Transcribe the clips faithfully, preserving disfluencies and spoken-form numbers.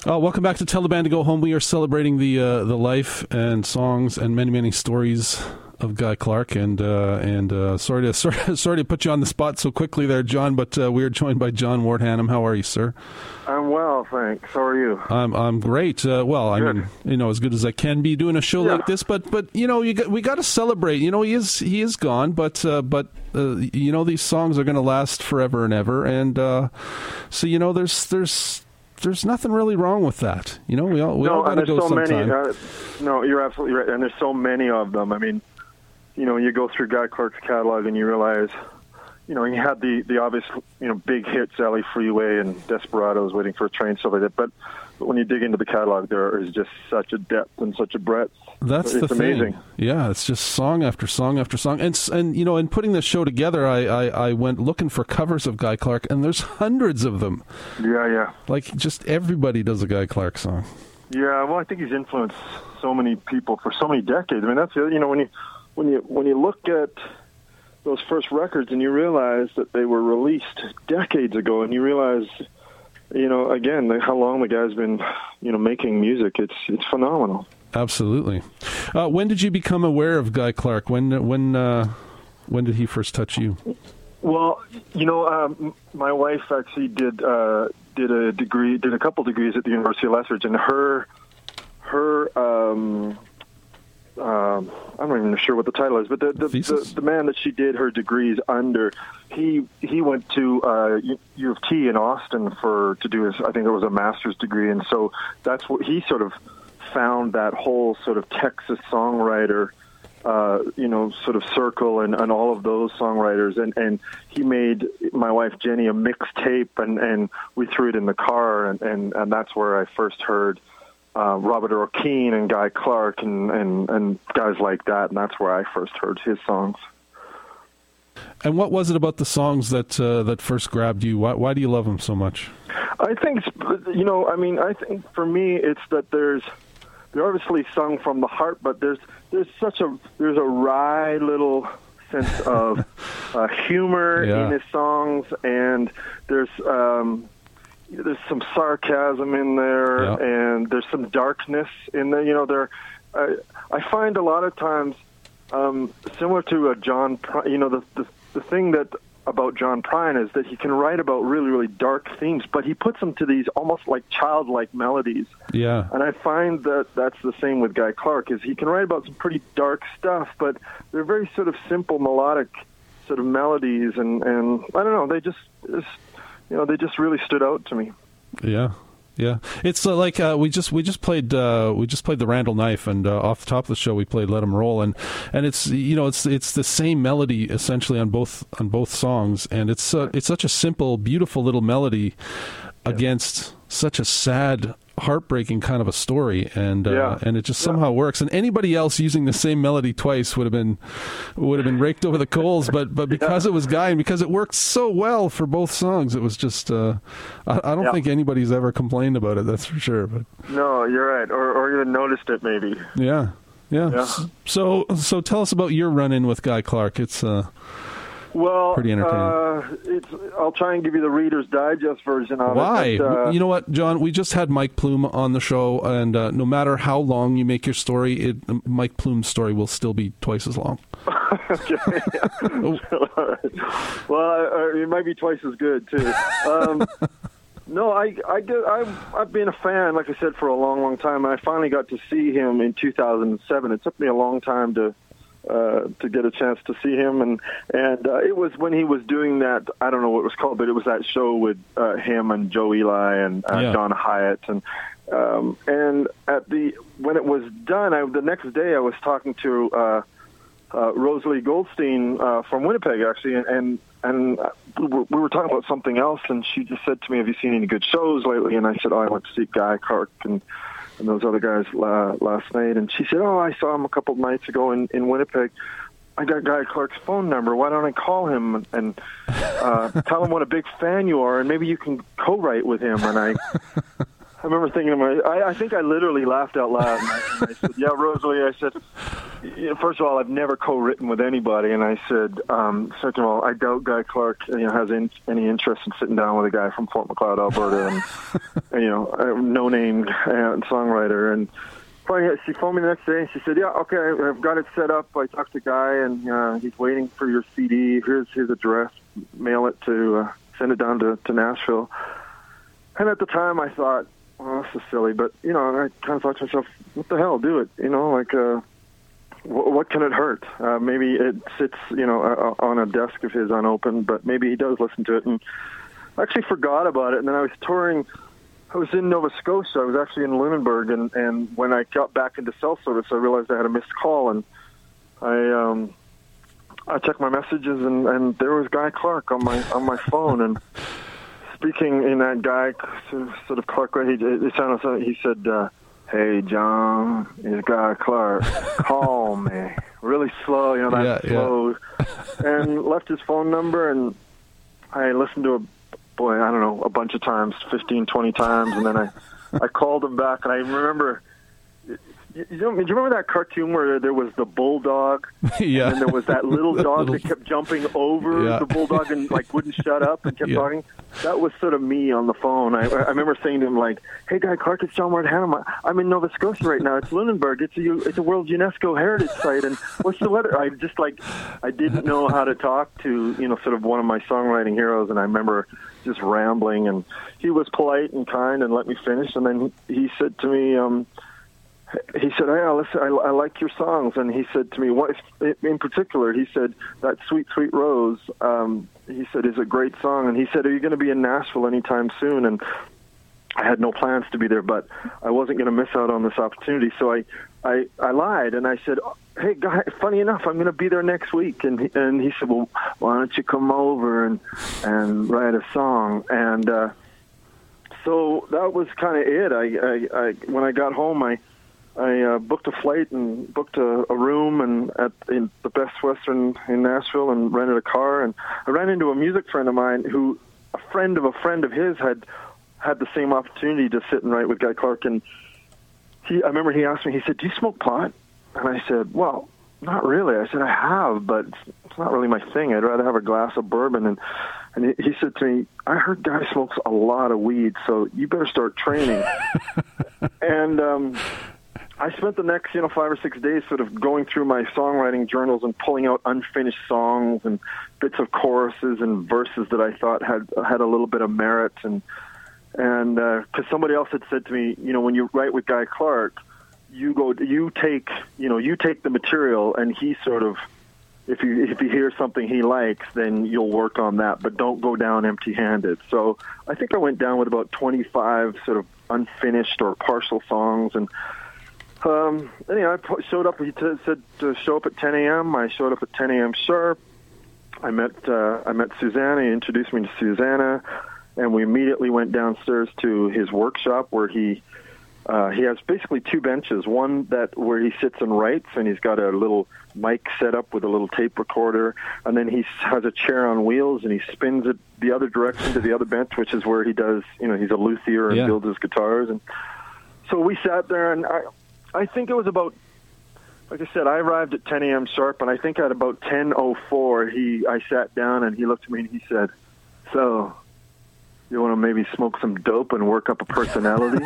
Uh, welcome back to Tell the Band to Go Home. We are celebrating the uh, the life and songs and many, many stories of Guy Clark. And uh, and uh, sorry to sorry, sorry to put you on the spot so quickly there, John, but uh, we are joined by John Ward-Hannam. How are you, sir? I'm well, thanks. How are you? I'm I'm great. Uh, well, I Good. mean, you know, as good as I can be doing a show Yeah. like this. But but you know, you got, we got to celebrate. You know, he is he is gone, but uh, but uh, you know, these songs are going to last forever and ever. And uh, so you know, there's there's. There's nothing really wrong with that. You know, we all we no, all got to and there's go so sometime. many. Uh, no, you're absolutely right. And there's so many of them. I mean, you know, you go through Guy Clark's catalog and you realize, you know, he had the, the obvious, you know, big hits, L A Freeway and Desperados, Waiting for a Train, stuff like that. But, but when you dig into the catalog, there is just such a depth and such a breadth. That's it's the thing. amazing. Yeah, it's just song after song after song. And, s- and you know, in putting this show together, I, I, I went looking for covers of Guy Clark, and there's hundreds of them. Yeah, yeah. Like, just everybody does a Guy Clark song. Yeah, well, I think he's influenced so many people for so many decades. I mean, that's, you know, when you when you when you look at those first records and you realize that they were released decades ago, and you realize, you know, again, how long the guy's been, you know, making music. It's it's phenomenal. Absolutely. Uh, when did you become aware of Guy Clark? When when uh, when did he first touch you? Well, you know, um, my wife actually did uh, did a degree, did a couple degrees at the University of Lethbridge, and her her um, um, I'm not even sure what the title is, but the the, the the man that she did her degrees under, he he went to uh, U of T in Austin for to do his, I think it was a master's degree, and so that's what he sort of found, that whole sort of Texas songwriter, uh, you know, sort of circle and, and all of those songwriters. And, and he made my wife Jenny a mixtape, and, and we threw it in the car. And, and, and that's where I first heard uh, Robert Earl Keen and Guy Clark and, and, and guys like that. And that's where I first heard his songs. And what was it about the songs that uh, that first grabbed you? Why, why do you love them so much? I think, you know, I mean, I think for me it's that there's, they're obviously sung from the heart, but there's there's such a there's a wry little sense of uh, humor Yeah. in his songs, and there's um, there's some sarcasm in there, Yeah. and there's some darkness in there. You know, there I, I find a lot of times um, similar to a John. Pry- you know, the, the the thing that about John Prine is that he can write about really, really dark themes, but he puts them to these almost like childlike melodies. Yeah. And I find that that's the same with Guy Clark, is he can write about some pretty dark stuff, but they're very sort of simple melodic sort of melodies, and, and I don't know, they just, just, you know, they just really stood out to me. Yeah. Yeah, it's uh, like uh, we just we just played uh, we just played the Randall Knife, and uh, off the top of the show we played Let 'Em Roll, and and it's you know it's it's the same melody essentially on both on both songs, and it's uh, it's such a simple, beautiful little melody against such a sad, heartbreaking kind of a story, and uh, Yeah. and it just somehow works. And anybody else using the same melody twice would have been would have been raked over the coals, but but because it was Guy and because it worked so well for both songs, it was just uh, I, I don't Yeah. think anybody's ever complained about it. That's for sure. But No, you're right, or, or even noticed it maybe. yeah, yeah. Yeah. So so tell us about your run-in with Guy Clark. It's uh, Well, pretty entertaining. Uh, it's, I'll try and give you the Reader's Digest version of Why? it. But, uh, You know what, John? We just had Mike Plume on the show, and uh, no matter how long you make your story, it, Mike Plume's story will still be twice as long. okay, yeah. Well, uh, it might be twice as good too. Um, no, I, I get, I've, I've been a fan, like I said, for a long, long time. I finally got to see him in two thousand seven. It took me a long time to uh, to get a chance to see him, and and uh, it was when he was doing that. I don't know what it was called, but it was that show with uh, him and Joe Eli and uh, Yeah. John Hyatt, and um, and at the when it was done, I, the next day I was talking to uh, uh, Rosalie Goldstein uh, from Winnipeg, actually, and. and And we were, we were talking about something else, and she just said to me, "Have you seen any good shows lately?" And I said, "Oh, I went to see Guy Clark and, and those other guys uh, last night." And she said, "Oh, I saw him a couple of nights ago in, in Winnipeg. I got Guy Clark's phone number. Why don't I call him and, and uh, tell him what a big fan you are, and maybe you can co-write with him?" And I, I remember thinking to myself, I, I think I literally laughed out loud. And I, and I said, "Yeah, Rosalie," I said, you know, first of all, I've never co-written with anybody, and I said, um, second of all, I doubt Guy Clark, you know, has in, any interest in sitting down with a guy from Fort Macleod, Alberta, and, and you know, a no-name uh, songwriter. And finally, she phoned me the next day, and she said, "Yeah, okay, I've got it set up. I talked to Guy, and uh, he's waiting for your C D. Here's his address. Mail it to, uh, send it down to, to Nashville." And at the time, I thought, well, this is silly, but, you know, I kind of thought to myself, what the hell, do it, you know, like, uh, w- what can it hurt? Uh, maybe it sits, you know, uh, on a desk of his unopened, but maybe he does listen to it. And I actually forgot about it, and then I was touring, I was in Nova Scotia, I was actually in Lunenburg, and, and when I got back into cell service, I realized I had a missed call, and I, um, I checked my messages, and, and there was Guy Clark on my, on my phone, and speaking in that Guy sort of Clark way, he, it sounded like he said, uh, "Hey, John, it's Guy Clark. Call me." Really slow, you know, that yeah, slow. Yeah. And left his phone number, and I listened to a, boy, I don't know, a bunch of times, fifteen, twenty times, and then I, I called him back, and I remember, you, you, know, do you remember that cartoon where there was the bulldog? Yeah. And then there was that little dog little... that kept jumping over yeah. the bulldog and like wouldn't shut up and kept yeah. talking? That was sort of me on the phone. I, I remember saying to him, like, "Hey, Guy Clark, it's John Ward Hannum. I'm in Nova Scotia right now. It's Lunenburg. It's a, it's a World UNESCO Heritage Site. And what's the weather?" I just, like, I didn't know how to talk to, you know, sort of one of my songwriting heroes. And I remember just rambling. And he was polite and kind and let me finish. And then he said to me, um, he said, "Hey, listen, I, I like your songs." And he said to me, what in particular, he said, that Sweet, Sweet Rose, um, he said, is a great song. And he said, "Are you going to be in Nashville anytime soon?" And I had no plans to be there, but I wasn't going to miss out on this opportunity. So I, I, I lied, and I said, "Hey, Guy, funny enough, I'm going to be there next week." And he, and he said, "Well, why don't you come over and, and write a song?" And uh, so that was kind of it. I, I, I, when I got home, I, I uh, booked a flight and booked a, a room and at in the Best Western in Nashville and rented a car. And I ran into a music friend of mine who, a friend of a friend of his, had had the same opportunity to sit and write with Guy Clark. And he, I remember he asked me, he said, "Do you smoke pot?" And I said, "Well, not really." I said, "I have, but it's, it's not really my thing. I'd rather have a glass of bourbon." And and he, he said to me, "I heard Guy smokes a lot of weed, so you better start training." And um I spent the next, you know, five or six days sort of going through my songwriting journals and pulling out unfinished songs and bits of choruses and verses that I thought had had a little bit of merit. And and because uh, somebody else had said to me, you know, when you write with Guy Clark, you go, you take, you know, you take the material, and he sort of, if you if you hear something he likes, then you'll work on that, but don't go down empty-handed. So I think I went down with about twenty-five sort of unfinished or partial songs. And Um, anyway, I showed up. He t- said to show up at ten a.m. I showed up at ten a.m. sharp. I met uh, I met Susanna. He introduced me to Susanna, and we immediately went downstairs to his workshop where he uh, he has basically two benches. One that where he sits and writes, and he's got a little mic set up with a little tape recorder, and then he has a chair on wheels, and he spins it the other direction to the other bench, which is where he does. You know, he's a luthier and yeah. builds his guitars. And so we sat there, and I. I think it was about, like I said, I arrived at ten a.m. sharp, and I think at about ten oh four, he, I sat down, and he looked at me, and he said, "So, you want to maybe smoke some dope and work up a personality?"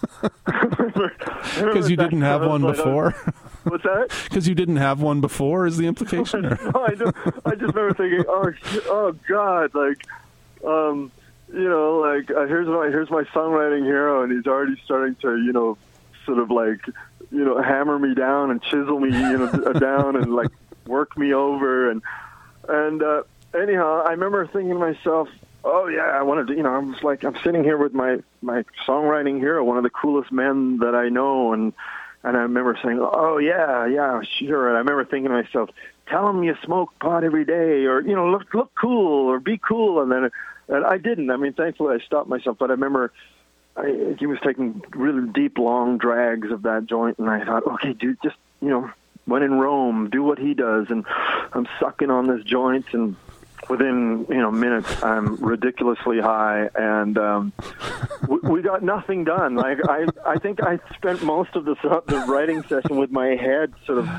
Because you didn't have one like, before? What's that? Because you didn't have one before is the implication? no, I, don't, I just remember thinking, oh, shit, oh God, like, um, you know, like, uh, here's my, here's my songwriting hero, and he's already starting to, you know, sort of like, you know, hammer me down and chisel me, you know, down and like work me over. And, and, uh, anyhow, I remember thinking to myself, oh yeah, I wanted to, you know, I was like, I'm sitting here with my, my songwriting hero, one of the coolest men that I know. And, and I remember saying, oh yeah, yeah, sure. And I remember thinking to myself, tell him you smoke pot every day, or, you know, look, look cool, or be cool. And then, and I didn't, I mean, thankfully I stopped myself, but I remember I, he was taking really deep, long drags of that joint, and I thought, okay, dude, just, you know, when in Rome, do what he does. And I'm sucking on this joint, and within, you know, minutes, I'm ridiculously high, and um, we, we got nothing done. Like I, I think I spent most of the the writing session with my head sort of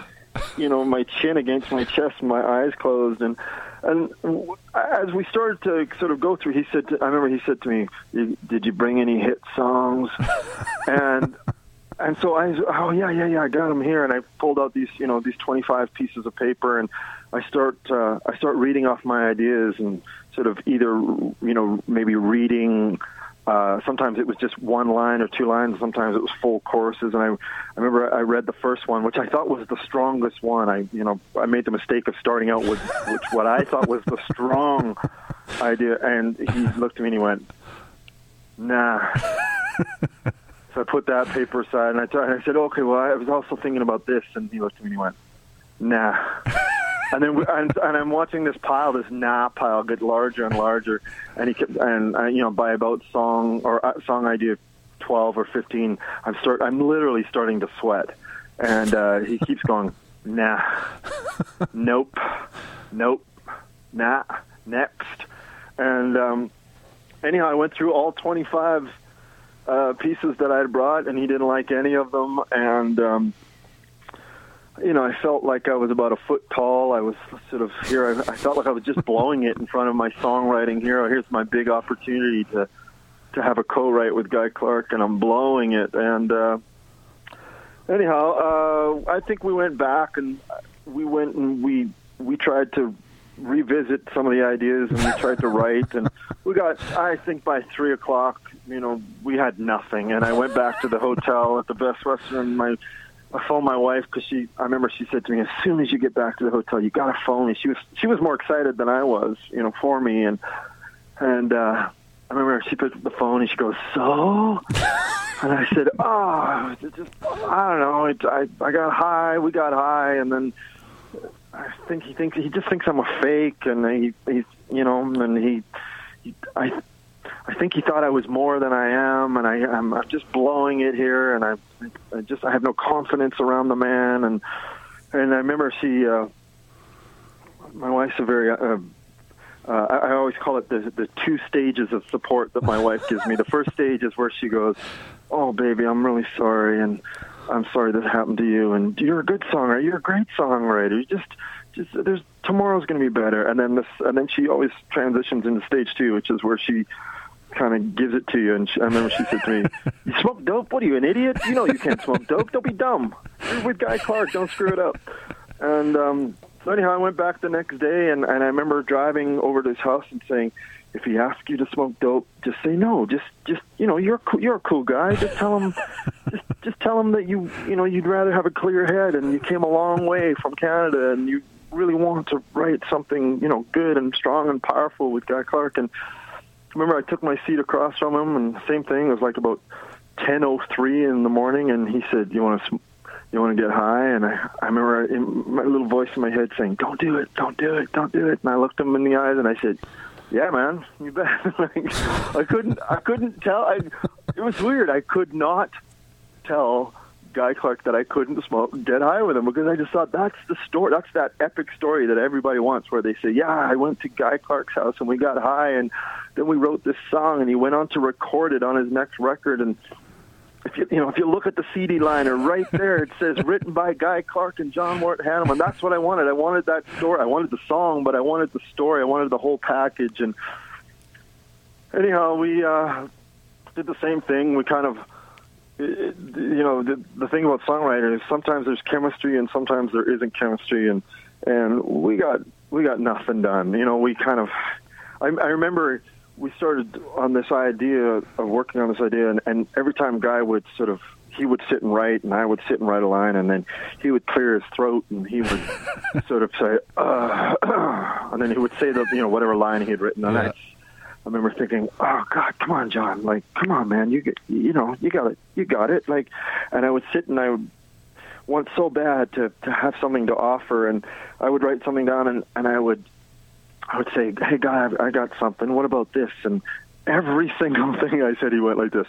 you know, my chin against my chest and my eyes closed. And and as we started to sort of go through, he said, to, I remember he said to me, "Did you bring any hit songs?" and and so I, oh yeah, yeah, yeah, I got them here. And I pulled out these, you know, these twenty-five pieces of paper, and I start uh, I start reading off my ideas and sort of either, you know, maybe reading. Uh, sometimes it was just one line or two lines. Sometimes it was full choruses. And I, I remember I read the first one, which I thought was the strongest one. I, you know, I made the mistake of starting out with which what I thought was the strong idea. And he looked at me and he went, "Nah." So I put that paper aside and I, t- and I said, "Okay, well, I was also thinking about this." And he looked at me and he went, "Nah." And then, we, and, and I'm watching this pile, this nah pile, get larger and larger. And he kept, and uh, you know, by about song or uh, song idea twelve or fifteen, I'm start, I'm literally starting to sweat. And uh, he keeps going, "Nah, nope, nope, nah, next." And um, anyhow, I went through all twenty-five uh, pieces that I had brought, and he didn't like any of them. And um, you know, I felt like I was about a foot tall. I was sort of here. I, I felt like I was just blowing it in front of my songwriting hero. Here's my big opportunity to to have a co-write with Guy Clark, and I'm blowing it. And uh, anyhow, uh, I think we went back and we went and we we tried to revisit some of the ideas, and we tried to write. And we got, I think by three o'clock, you know, we had nothing. And I went back to the hotel at the Best Western. My I phoned my wife because she. I remember she said to me, "As soon as you get back to the hotel, you got to phone me." She was she was more excited than I was, you know, for me. And and uh, I remember she picked up the phone and she goes, "So?" And I said, "Oh, it just I don't know. It, I I got high. We got high, and then I think he thinks he just thinks I'm a fake, and he he's you know, and he, he I." I think he thought I was more than I am, and I, I'm, I'm just blowing it here, and I, I just I have no confidence around the man, and and I remember she, uh, my wife's a very, uh, uh, I, I always call it the the two stages of support that my wife gives me. The first stage is where she goes, "Oh, baby, I'm really sorry, and I'm sorry this happened to you, and you're a good songwriter, you're a great songwriter, you just." Just there's tomorrow's going to be better, and then this, and then she always transitions into stage two, which is where she kind of gives it to you. And she, I remember she said to me, "You smoke dope? What are you, an idiot? You know you can't smoke dope. Don't be dumb. You're with Guy Clark. Don't screw it up." And um, so anyhow, I went back the next day, and, and I remember driving over to his house and saying, "If he asks you to smoke dope, just say no. Just, just you know, you're cool, you're a cool guy. Just tell him, just, just tell him that you, you know, you'd rather have a clear head, and you came a long way from Canada, and you really want to write something, you know, good and strong and powerful with Guy Clark." And I remember I took my seat across from him, and same thing. It was like about ten oh three in the morning, and he said, "You want to, you want to get high?" And I, I remember in my little voice in my head saying, "Don't do it, don't do it, don't do it." And I looked him in the eyes, and I said, "Yeah, man, you bet." Like, I couldn't, I couldn't tell. I, it was weird. I could not tell Guy Clark that I couldn't smoke, get high with him, because I just thought that's the story. That's that epic story that everybody wants, where they say, "Yeah, I went to Guy Clark's house and we got high, and then we wrote this song, and he went on to record it on his next record." And if you, you know, if you look at the C D liner right there, it says written by Guy Clark and John Mort Hanneman. That's what I wanted. I wanted that story. I wanted the song, but I wanted the story. I wanted the whole package. And anyhow, we uh, did the same thing. We kind of, you know, the, the thing about songwriting is sometimes there's chemistry and sometimes there isn't chemistry, and and we got we got nothing done. You know, we kind of, I, I remember we started on this idea of working on this idea, and, and every time Guy would sort of, he would sit and write, and I would sit and write a line, and then he would clear his throat, and he would sort of say, uh, uh, and then he would say the, you know, whatever line he had written, and yeah. I, I remember thinking, "Oh God, come on, John! Like, come on, man! You get, you know, you got it, you got it!" Like, and I would sit and I would want so bad to to have something to offer, and I would write something down, and, and I would, I would say, "Hey, Guy, I got something. What about this?" And every single thing I said, he went like this.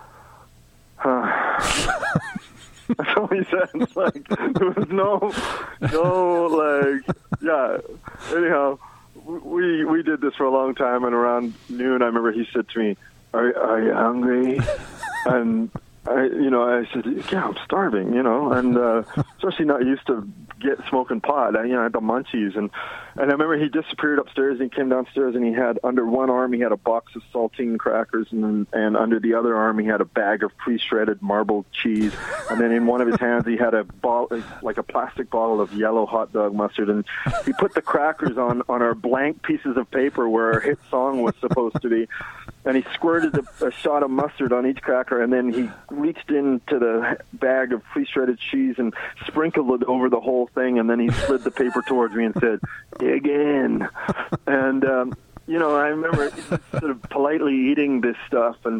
Huh. That's all he said. It's like, there was no, no, like, yeah. Anyhow, we we did this for a long time, and around noon, I remember he said to me, "Are are you hungry?" And I, you know, I said, yeah, I'm starving, you know, and uh, especially not used to get smoking pot. I, you know, I had the munchies, and and I remember he disappeared upstairs. And he came downstairs, and he had under one arm he had a box of saltine crackers, and and under the other arm he had a bag of pre-shredded marbled cheese, and then in one of his hands he had a ball, like a plastic bottle of yellow hot dog mustard, and he put the crackers on on our blank pieces of paper where our hit song was supposed to be. And he squirted a, a shot of mustard on each cracker, and then he reached into the bag of pre-shredded cheese and sprinkled it over the whole thing, and then he slid the paper towards me and said, dig in. And, um, you know, I remember sort of politely eating this stuff, and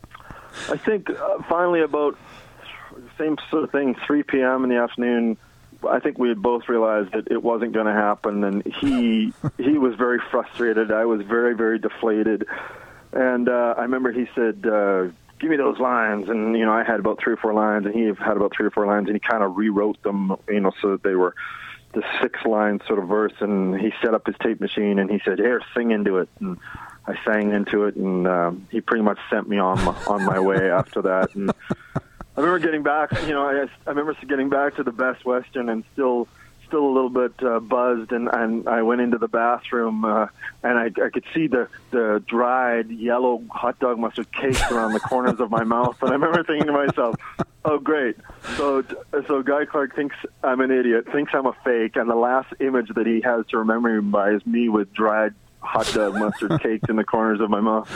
I think uh, finally about the same sort of thing, three p.m. in the afternoon, I think we had both realized that it wasn't going to happen, and he he was very frustrated. I was very, very deflated. And uh, I remember he said, uh, give me those lines. And, you know, I had about three or four lines, and he had about three or four lines, and he kind of rewrote them, you know, so that they were the six-line sort of verse. And he set up his tape machine, and he said, here, sing into it. And I sang into it, and um, he pretty much sent me on my, on my way after that. And I remember getting back, you know, I, I remember getting back to the Best Western and still still a little bit uh, buzzed, and, and I went into the bathroom, uh, and I, I could see the, the dried yellow hot dog mustard cakes around the corners of my mouth, and I remember thinking to myself, oh, great. So so Guy Clark thinks I'm an idiot, thinks I'm a fake, and the last image that he has to remember me by is me with dried hot dog mustard caked in the corners of my mouth.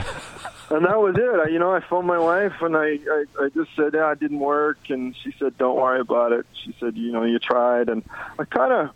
And that was it. I, you know, I phoned my wife, and I, I, I just said, yeah, it didn't work. And she said, don't worry about it. She said, you know, you tried. And I kind of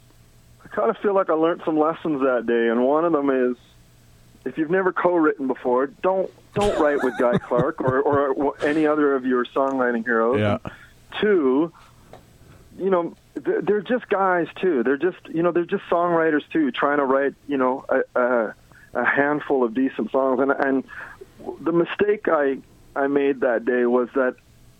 I kind of feel like I learned some lessons that day. And one of them is, if you've never co-written before, don't don't write with Guy Clark or, or any other of your songwriting heroes. Yeah. And two, you know, they're, they're just guys, too. They're just, you know, they're just songwriters, too, trying to write, you know, a, a, a handful of decent songs. And and the mistake I, I made that day was that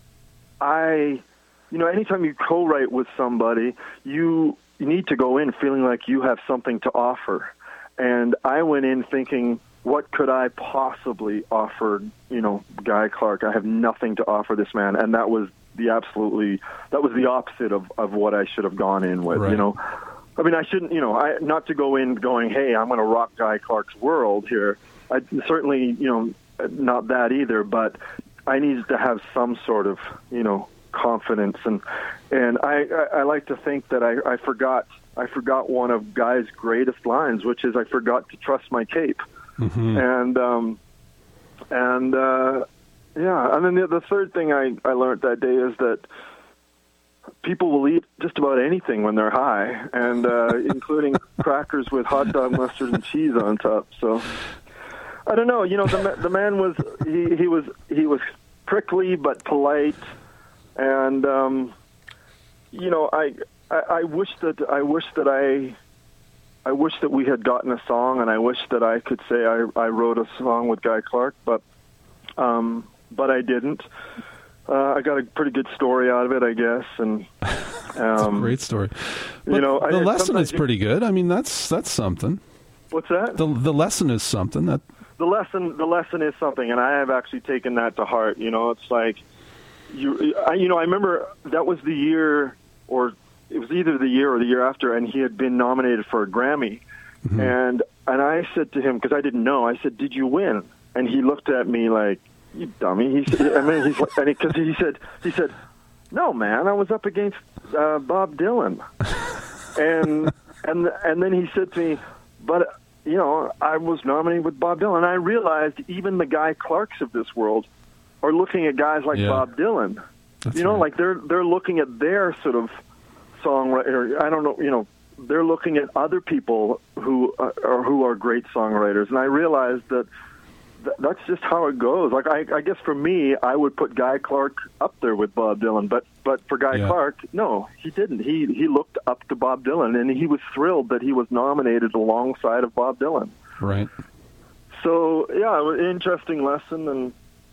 I, you know, anytime you co-write with somebody, you, you need to go in feeling like you have something to offer. And I went in thinking, what could I possibly offer, you know, Guy Clark? I have nothing to offer this man. And that was the absolutely, that was the opposite of, of what I should have gone in with, right. You know. I mean, I shouldn't, you know, I, not to go in going, hey, I'm going to rock Guy Clark's world here. I certainly, you know, not that either, but I needed to have some sort of, you know, confidence. And and I, I, I like to think that I, I forgot I forgot one of Guy's greatest lines, which is I forgot to trust my cape. Mm-hmm. And, um, and uh, yeah, and then the, the third thing I, I learned that day is that people will eat just about anything when they're high, and uh, including crackers with hot dog mustard and cheese on top. So I don't know. You know, the the man was he, he was he was prickly but polite, and um, you know, I, I I wish that I wish that I I wish that we had gotten a song, and I wish that I could say I I wrote a song with Guy Clark, but um, but I didn't. Uh, I got a pretty good story out of it, I guess, and um, a great story. But you know, the I, lesson is you, pretty good. I mean, that's that's something. What's that? The the lesson is something. That the lesson the lesson is something, and I have actually taken that to heart. You know, it's like you I, you know I remember that was the year, or it was either the year or the year after, and he had been nominated for a Grammy, mm-hmm. and and I said to him, because I didn't know, I said, "Did you win?" And he looked at me like, you dummy. He said, I mean, he's like, because he, he said, he said, no, man, I was up against uh, Bob Dylan, and and and then he said to me, but you know, I was nominated with Bob Dylan. And I realized even the Guy Clarks of this world are looking at guys like yeah. Bob Dylan. That's you know, right. like they're they're looking at their sort of songwriter. I don't know, you know, they're looking at other people who uh, or who are great songwriters, and I realized that. That's just how it goes. Like I, I guess for me, I would put Guy Clark up there with Bob Dylan, but but for Guy yeah. Clark, no, he didn't. He he looked up to Bob Dylan, and he was thrilled that he was nominated alongside of Bob Dylan. Right. So yeah, interesting lesson, and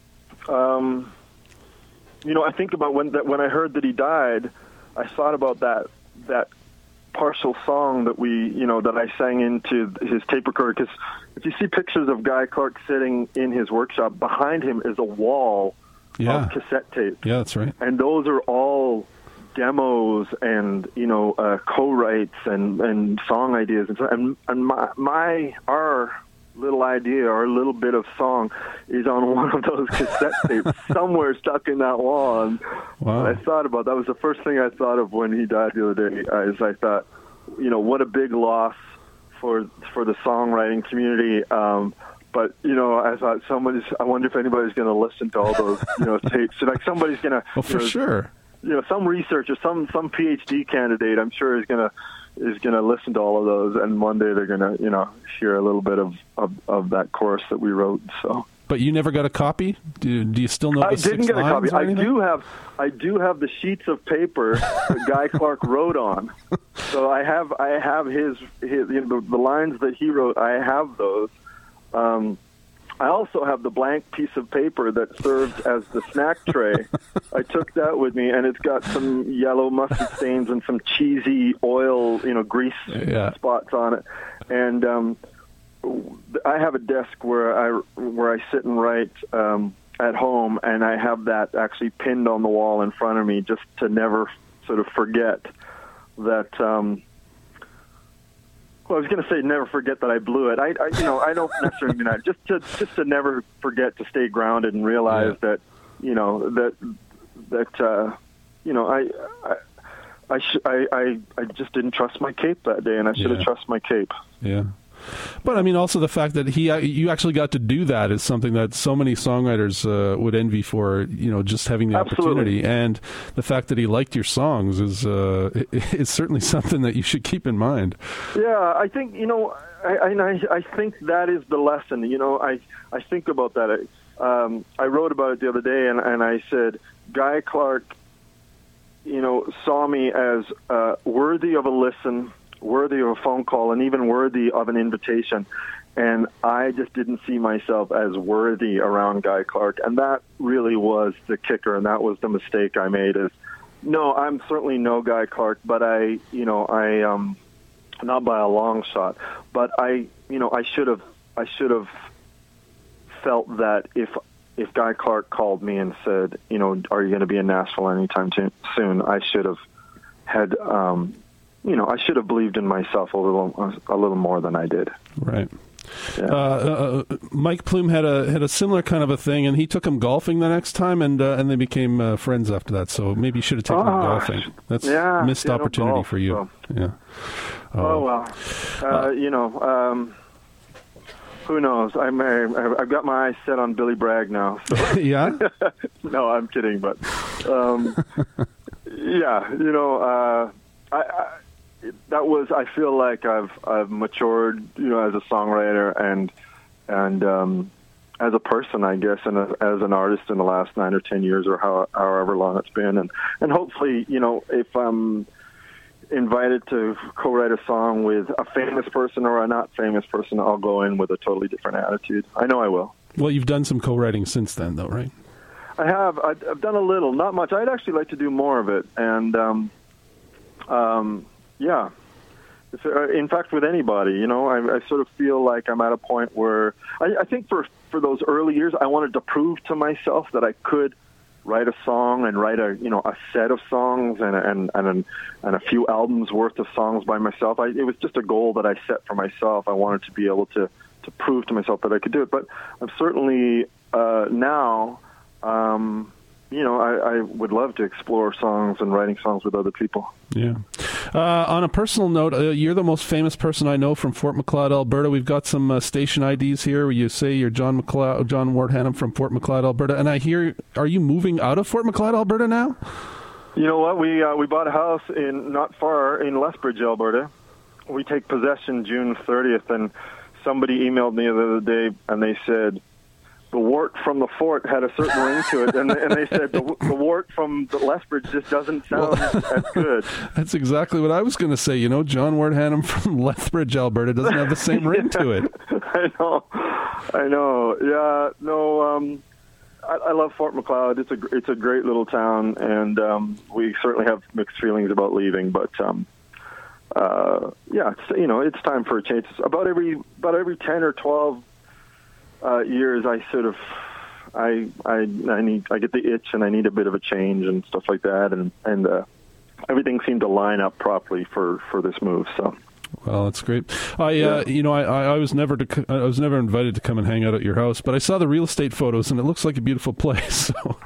um, you know, I think about when that when I heard that he died, I thought about that that. partial song that we, you know, that I sang into his tape recorder. Because if you see pictures of Guy Clark sitting in his workshop, behind him is a wall yeah. of cassette tapes. Yeah, that's right. And those are all demos and, you know, uh, co-writes and, and song ideas. And, so, and, and my, my, our little idea, our little bit of song is on one of those cassette tapes somewhere stuck in that wall. And wow. I thought about, that was the first thing I thought of when he died the other day, uh, is I thought, you know, what a big loss for, for the songwriting community. Um, But, you know, I thought somebody's, I wonder if anybody's going to listen to all those, you know, tapes. So, like, somebody's going to, well, for you know, sure. You know, some researcher, some some PhD candidate, I'm sure is going to is going to listen to all of those, and one day they're going to, you know, hear a little bit of, of, of that chorus that we wrote. So. But you never got a copy? Do, do you still know the I six didn't get a copy. I anything? do have I do have the sheets of paper that Guy Clark wrote on. So I have I have his, his you know, the, the lines that he wrote. I have those. Um, I also have the blank piece of paper that served as the snack tray. I took that with me, and it's got some yellow mustard stains and some cheesy oil, you know, grease yeah. spots on it. And um, I have a desk where I where I sit and write um, at home, and I have that actually pinned on the wall in front of me, just to never sort of forget that. Um, Well, I was going to say never forget that I blew it. I, I you know, I don't necessarily mean that. Just to just to never forget to stay grounded and realize yeah. that, you know, that that uh, you know, I I I, sh- I I I just didn't trust my cape that day, and I should have yeah. trusted my cape. Yeah. But I mean, also the fact that he, you actually got to do that is something that so many songwriters uh, would envy for. You know, just having the Absolutely. opportunity, and the fact that he liked your songs is uh, is certainly something that you should keep in mind. Yeah, I think you know, I I, I think that is the lesson. You know, I I think about that. Um, I wrote about it the other day, and and I said Guy Clark, you know, saw me as uh, worthy of a listen, worthy of a phone call, and even worthy of an invitation. And I just didn't see myself as worthy around Guy Clark. And that really was the kicker, and that was the mistake I made. Is no, I'm certainly no Guy Clark, but I, you know, I, um, not by a long shot, but I, you know, I should have, I should have felt that if, if Guy Clark called me and said, you know, are you going to be in Nashville anytime too soon? I should have had, um, you know, I should have believed in myself a little, a little more than I did. Right. Yeah. Uh, uh, Mike Plume had a had a similar kind of a thing, and he took him golfing the next time, and uh, and they became uh, friends after that. So maybe you should have taken oh, him golfing. That's yeah, a missed yeah, opportunity golf, for you. So. Yeah. Oh, oh well, uh, uh, you know, um, who knows? I'm I've got my eyes set on Billy Bragg now. So. Yeah. No, I'm kidding, but um, yeah, you know, uh, I. I that was, I feel like I've I've matured, you know, as a songwriter and and um, as a person, I guess, and as, as an artist in the last nine or ten years, or how, however long it's been, and and hopefully, you know, if I'm invited to co-write a song with a famous person or a not famous person, I'll go in with a totally different attitude. I know I will. Well, you've done some co-writing since then, though, right? I have. I've done a little, not much. I'd actually like to do more of it, and um, um. Yeah. In fact, with anybody, you know, I, I sort of feel like I'm at a point where I, I think for, for those early years, I wanted to prove to myself that I could write a song and write a, you know, a set of songs and and and, and a few albums worth of songs by myself. I, it was just a goal that I set for myself. I wanted to be able to, to prove to myself that I could do it. But I'm certainly uh, now, um, you know, I, I would love to explore songs and writing songs with other people. Yeah. Uh, on a personal note, uh, you're the most famous person I know from Fort Macleod, Alberta. We've got some uh, station I Ds here where you say you're John McLeod, John Ward Hannam from Fort Macleod, Alberta. And I hear, are you moving out of Fort Macleod, Alberta now? You know what? We uh, we bought a house in not far in Lethbridge, Alberta. We take possession June thirtieth, and somebody emailed me the other day, and they said, the wart from the fort had a certain ring to it, and, and they said the, the wart from the Lethbridge just doesn't sound well, as good. That's exactly what I was going to say. You know, John Ward Hannam from Lethbridge, Alberta, doesn't have the same ring to it. I know, I know. Yeah, no. Um, I, I love Fort Macleod. It's a it's a great little town, and um, we certainly have mixed feelings about leaving. But um, uh, yeah, it's, you know, it's time for a change. About every about every ten or twelve. Uh, years, I sort of I I I need I get the itch and I need a bit of a change and stuff like that, and and uh, everything seemed to line up properly for, for this move. So. Well, that's great. I, yeah. uh, you know, I, I was never to, I was never invited to come and hang out at your house, but I saw the real estate photos, and it looks like a beautiful place. So.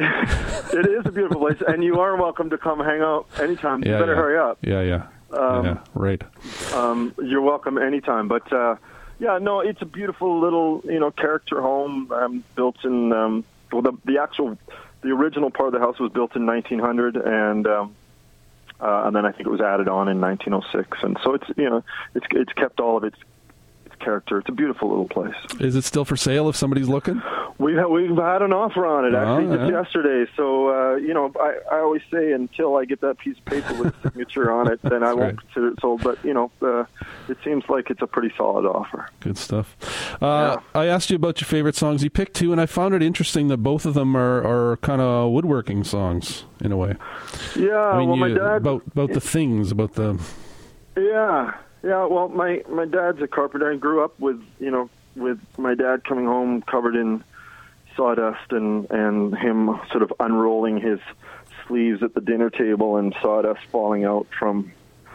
It is a beautiful place, and you are welcome to come hang out anytime. Yeah, you better yeah. hurry up. Yeah, yeah, um, yeah. Right. Um, you're welcome anytime. But uh, yeah, no, it's a beautiful little, you know, character home um, built in. Um, well, the the actual, the original part of the house was built in nineteen hundred, and. Um, Uh, and then I think it was added on in nineteen oh six, and so it's you know it's it's kept all of its its character. It's a beautiful little place. Is it still for sale if somebody's looking? We've had, we've had an offer on it actually oh, just yeah. yesterday. So uh, you know I, I always say until I get that piece of paper with a signature on it, then I won't right. consider it sold. But you know uh, it seems like it's a pretty solid offer. Good stuff. Uh, Yeah. I asked you about your favorite songs. You picked two, and I found it interesting that both of them are, are kind of woodworking songs in a way. Yeah, I mean, well, my you- dad about about the things about the. Yeah, yeah. Well, my my dad's a carpenter. I grew up with you know with my dad coming home covered in sawdust and and him sort of unrolling his sleeves at the dinner table and sawdust falling out from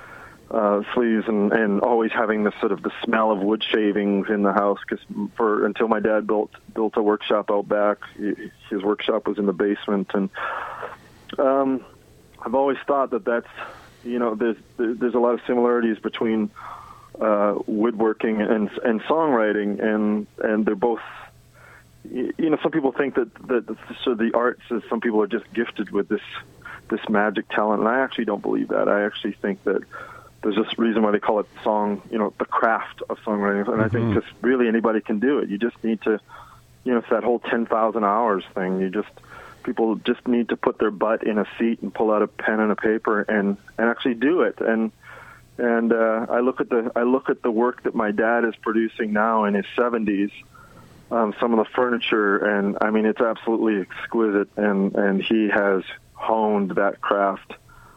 uh, sleeves and and always having the sort of the smell of wood shavings in the house because for until my dad built built a workshop out back, his workshop was in the basement and um, I've always thought that that's. You know, there's there's a lot of similarities between uh, woodworking and and songwriting, and and they're both. You know, some people think that that so the arts is some people are just gifted with this this magic talent, and I actually don't believe that. I actually think that there's this reason why they call it song. You know, the craft of songwriting, and mm-hmm. I think just really anybody can do it. You just need to, you know, it's that whole ten thousand hours thing. You just People just need to put their butt in a seat and pull out a pen and a paper and, and actually do it. And and uh, I look at the I look at the work that my dad is producing now in his seventies. Um, some of the furniture, and I mean it's absolutely exquisite. And, and he has honed that craft,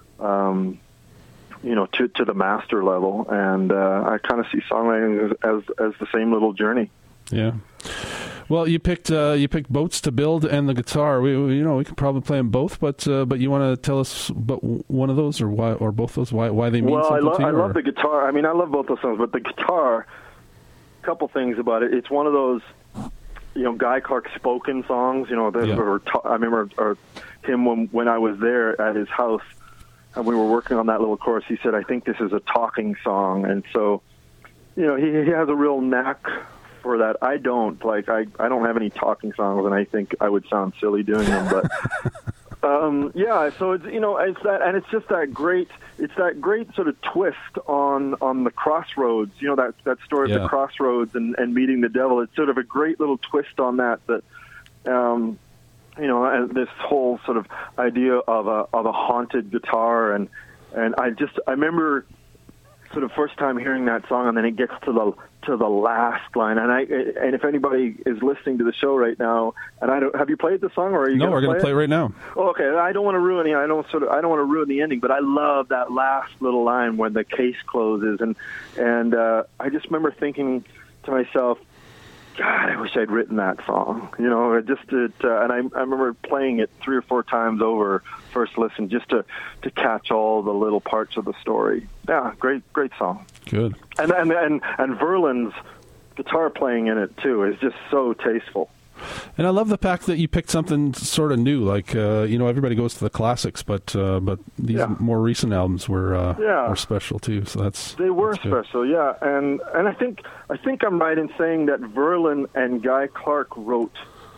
um, you know, to to the master level. And uh, I kind of see songwriting as, as as the same little journey. Yeah. Well, you picked uh, you picked Boats to Build and the guitar. We, we you know we could probably play them both, but uh, but you want to tell us about one of those or why or both those why why they mean well, something I lo- to you? I or? love the guitar. I mean, I love both those songs, but the guitar. A couple things about it. It's one of those, you know, Guy Clark spoken songs. You know, that Yeah. were ta- I remember or him when when I was there at his house and we were working on that little chorus. He said, "I think this is a talking song," and so, you know, he he has a real knack for that. I don't like I, I don't have any talking songs, and I think I would sound silly doing them. But um, yeah, so it's you know it's that, and it's just that great. It's that great sort of twist on on the crossroads. You know that that story Yeah. of the crossroads and, and meeting the devil. It's sort of a great little twist on that. That um, you know, and this whole sort of idea of a of a haunted guitar, and and I just I remember. Sort of first time hearing that song, and then it gets to the to the last line. And I and if anybody is listening to the show right now, and I don't have you played the song, or are you? No, gonna we're going to play play it right now. Oh, okay, I don't want to ruin it. I don't sort of I don't want to ruin the ending, but I love that last little line when the case closes, and and uh, I just remember thinking to myself, God, I wish I'd written that song. You know, it just it, uh, and I, I remember playing it three or four times over first listen just to, to catch all the little parts of the story. Yeah, great, great song. Good. And and and, and Verlin's guitar playing in it too is just so tasteful. And I love the fact that you picked something sort of new. Like uh, you know, everybody goes to the classics, but uh, but these Yeah. more recent albums were uh, Yeah. were special too. So that's They were that's good. special, yeah. And and I think I think I'm right in saying that Verlin and Guy Clark wrote.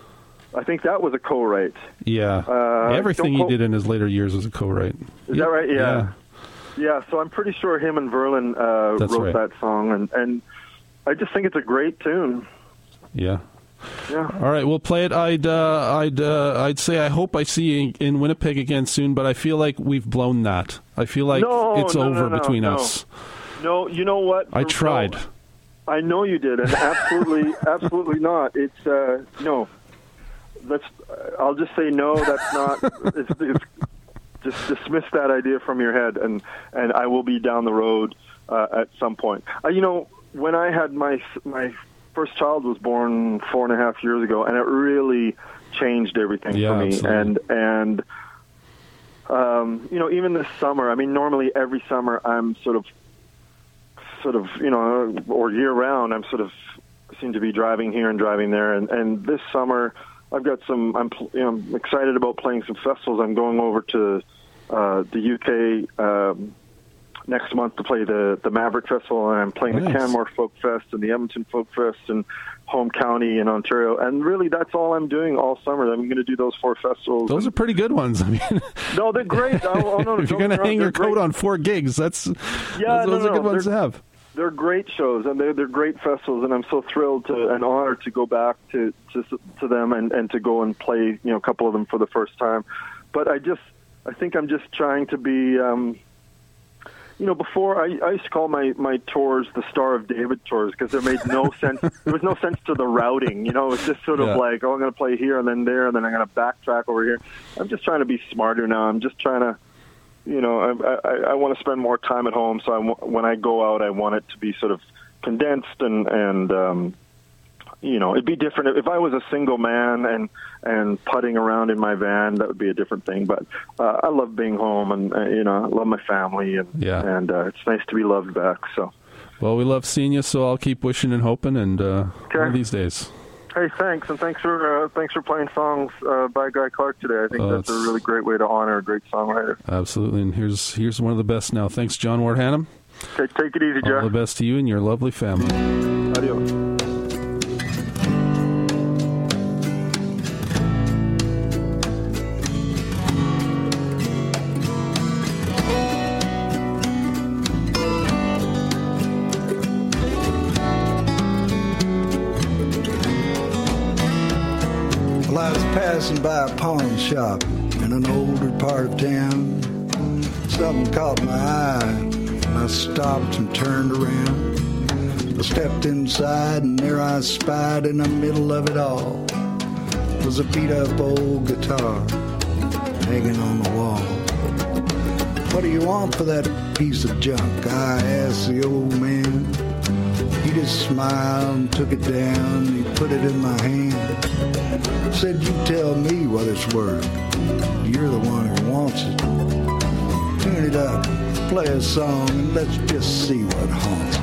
I think that was a co-write. Yeah, Uh, everything don't he quote- did in his later years was a co-write. Is that right? Yeah. Yeah, so I'm pretty sure him and Verlin uh, That's wrote right. that song, and, and I just think it's a great tune. Yeah. Yeah. All right, we'll play it. I'd uh, I'd uh, I'd say I hope I see you in Winnipeg again soon, but I feel like we've blown that. I feel like No, it's no, no, over no, between no. us. No, you know what? I tried. No, I know you did, and absolutely, absolutely not. It's uh, no. Let's. I'll just say no. That's not. It's, it's, just dismiss that idea from your head, and and I will be down the road uh, at some point. Uh, you know, when I had my my first child was born four and a half years ago, and it really changed everything Yeah, for me. absolutely. And and um, you know, even this summer, I mean, normally every summer I'm sort of, sort of, you know, or year round, I'm sort of seem to be driving here and driving there. And, and this summer, I've got some. I'm, you know, I'm excited about playing some festivals. I'm going over to uh, the U K um, next month to play the the Maverick Festival, and I'm playing Nice. the Canmore Folk Fest and the Edmonton Folk Fest and Home County in Ontario. And really, that's all I'm doing all summer. I'm going to do those four festivals. Those are pretty good ones. I mean, no, they're great. Oh, oh, no, if you're going to hang your coat great. on four gigs, that's Yeah, those, those no, are no, good ones they're- to have. They're great shows, and they're they're great festivals, and I'm so thrilled to and honored to go back to to, to them and, and to go and play, you know, a couple of them for the first time. But I just I think I'm just trying to be, um, you know, before I, I used to call my, my tours the Star of David tours because there made no sense. There was no sense to the routing, you know. It was just sort of Yeah. like, oh, I'm going to play here and then there, and then I'm going to backtrack over here. I'm just trying to be smarter now. I'm just trying to. You know, I, I, I want to spend more time at home, so I, when I go out, I want it to be sort of condensed and, and um, you know, it'd be different. If I was a single man and, and putting around in my van, that would be a different thing. But uh, I love being home, and, uh, you know, I love my family, and, Yeah. and uh, it's nice to be loved back. So, Well, we love seeing you, so I'll keep wishing and hoping, and uh, Okay. one of these days. hey, thanks, and thanks for uh, thanks for playing songs uh, by Guy Clark today. I think Oh, that's a it's- really great way to honor a great songwriter. Absolutely, and here's here's one of the best now. Thanks, John Ward Hannum. Okay, take it easy, All the Jeff. best to you and your lovely family. Adios. Well, I was passing by a pawn shop in an older part of town. Something caught my eye, and I stopped and turned around. I stepped inside, and there I spied in the middle of it all was a beat-up old guitar hanging on the wall. What do you want for that piece of junk? I asked the old man. He just smiled and took it down, and he put it in my hand. Said, you tell me what it's worth. You're the one who wants it. Tune it up, play a song, and let's just see what haunts it.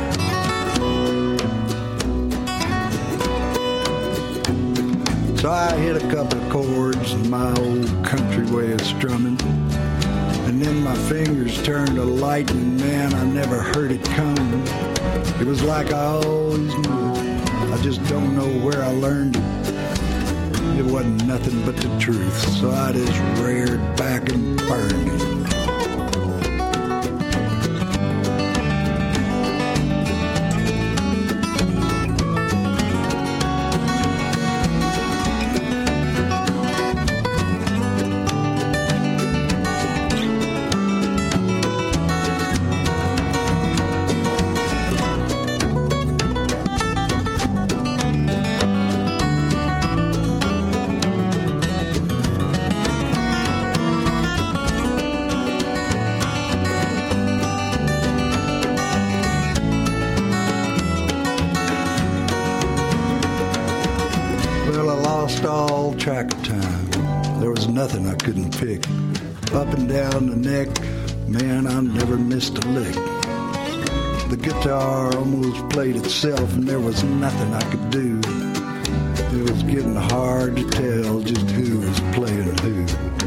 So I hit a couple of chords in my old country way of strumming. And then my fingers turned to lightning, man, I never heard it coming. It was like I always knew it. I just don't know where I learned it. It wasn't nothing but the truth, so I just reared back and burned it. Well, I lost all track of time. There was nothing I couldn't pick. Up and down the neck, man, I never missed a lick. The guitar almost played itself, and there was nothing I could do. It was getting hard to tell just who was playing who.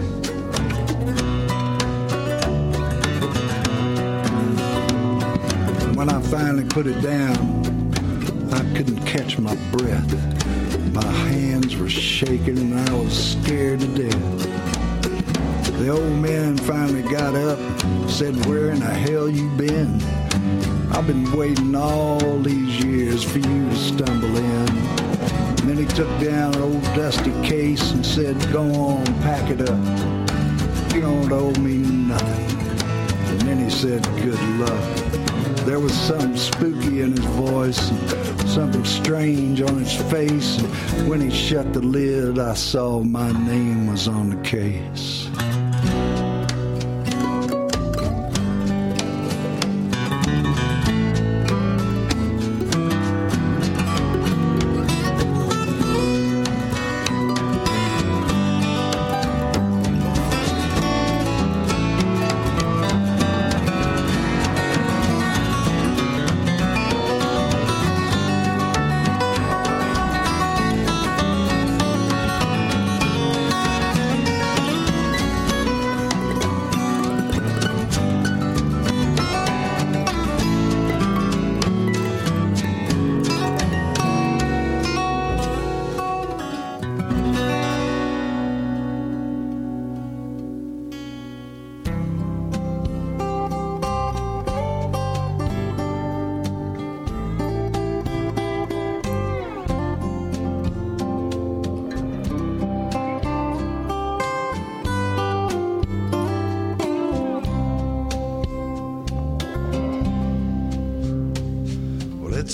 When I finally put it down, I couldn't catch my breath. My hands were shaking and I was scared to death. The old man finally got up, said, where in the hell you been? I've been waiting all these years for you to stumble in. And then he took down an old dusty case and said, go on, pack it up. You don't owe me nothing. And then he said, good luck. There was something spooky in his voice and something strange on his face. And when he shut the lid, I saw my name was on the case.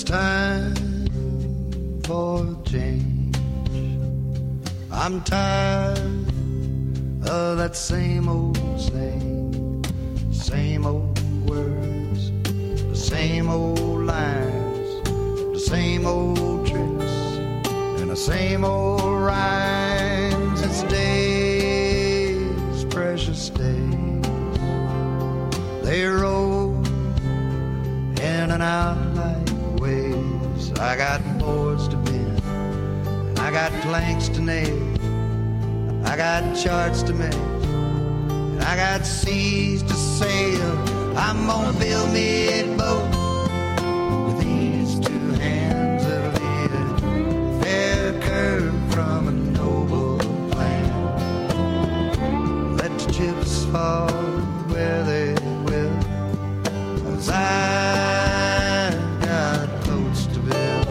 it's time for a change. I'm tired of that same old saying, same old words, the same old lines, the same old tricks, and the same old rhymes. It's days, precious days, they roll in and out like waves. I got boards to bend, and I got planks to nail, I got charts to make, and I got seas to sail. I'm gonna build me a boat with these two hands that'll be a fair curve from a noble plan. Let the chips fall where they will, 'cause I've got boats to build.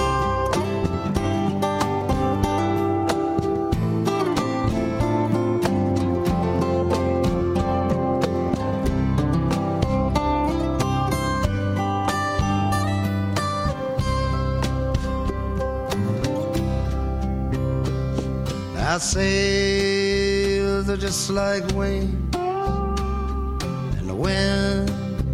Our sails are just like wings, and the wind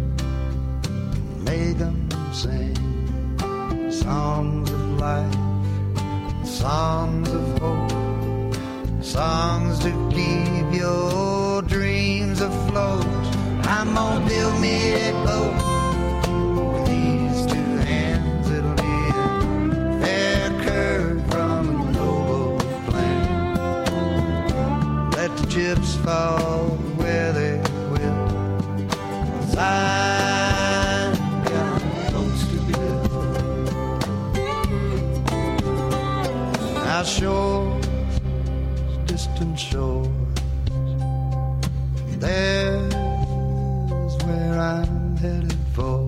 make them sing songs of life, songs of hope, songs to keep your dreams afloat. I'm gonna build me a boat with these two hands. It'll be a fair curve from a noble plan. Let the chips fall where they will, 'cause I've got boats to build. Our shores, distant shores, there's where I'm headed for.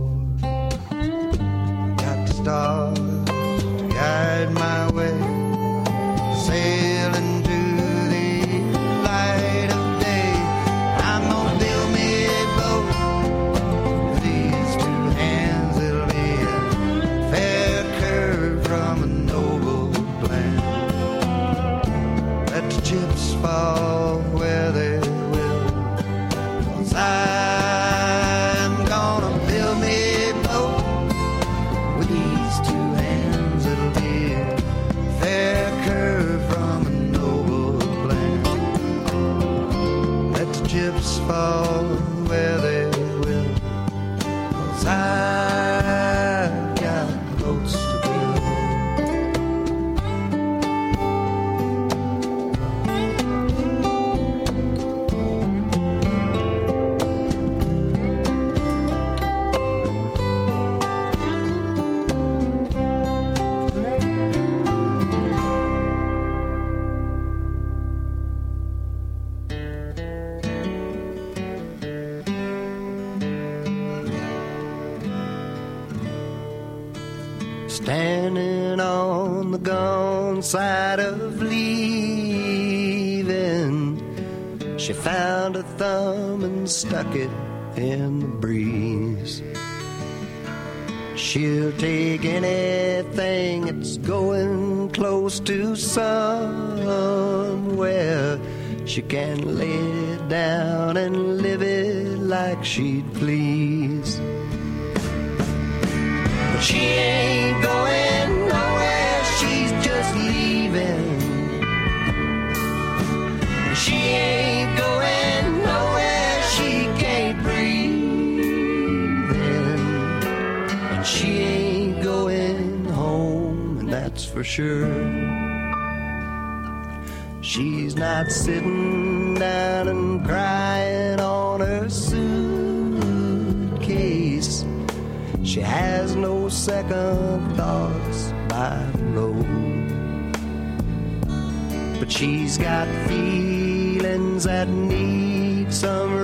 Got the stars to guide my way, sailing to the light of day. I'm gonna build me a boat with these two hands. It'll be a fair curve from a noble plan. Let the chips fall where they will, 'cause I'm gonna build me a boat with these two hands. It'll be a fair curve from a noble plan. Let the chips fall where they will, 'cause I've got boats to build. Standing on the gone side of leaving, she found a thumb and stuck it in the breeze. She'll take anything that's going close to somewhere. She can lay it down and live it like she'd please. But she ain't going nowhere, she's just leaving. She ain't going nowhere, she can't breathe in. And she ain't going home, and that's for sure. She's not sitting down and crying on her suitcase. She has no second thoughts by the road. But she's got feelings that need some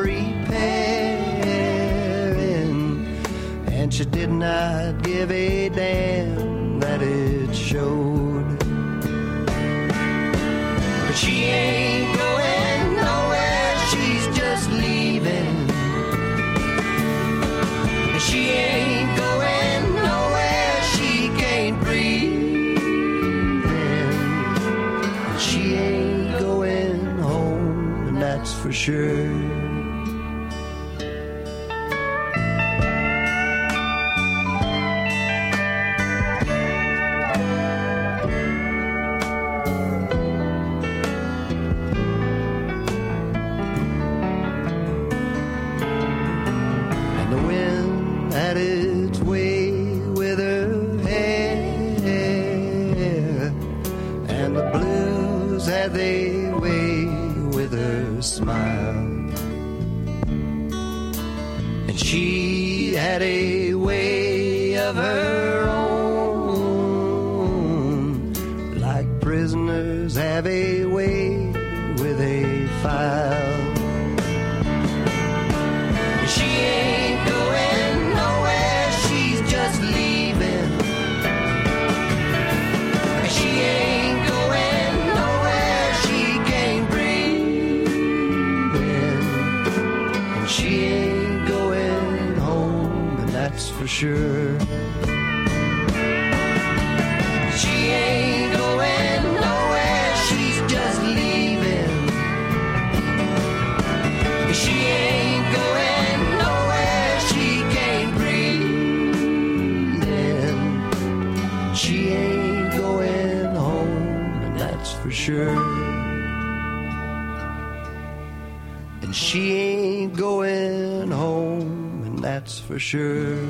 repairing, and she did not give a damn that it showed. But she ain't going nowhere, she's just leaving. She ain't going nowhere, she sure. Sure. She ain't going nowhere, she's just leaving. She ain't going nowhere, she can't breathe. She ain't going home, and that's for sure. And she ain't going home, and that's for sure.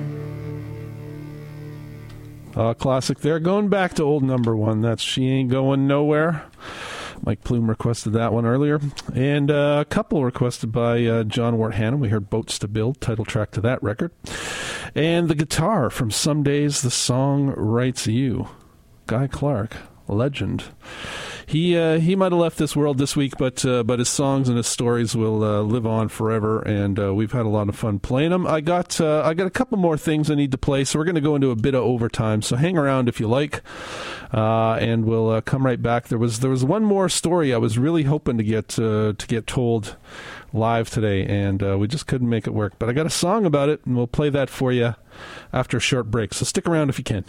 Uh, classic there. Going back to old number one. That's She Ain't Going Nowhere. Mike Plume requested that one earlier. And uh, a couple requested by uh, John Wart Hannon. We heard Boats to Build, title track to that record. And the guitar from Some Days the Song Writes You. Guy Clark, legend. He uh, he might have left this world this week, but uh, but his songs and his stories will uh, live on forever, and uh, we've had a lot of fun playing them. I got uh, I got a couple more things I need to play, so we're going to go into a bit of overtime. So hang around if you like, uh, and we'll uh, come right back. There was there was one more story I was really hoping to get uh, to get told live today, and uh, we just couldn't make it work. But I got a song about it, and we'll play that for you after a short break. So stick around if you can.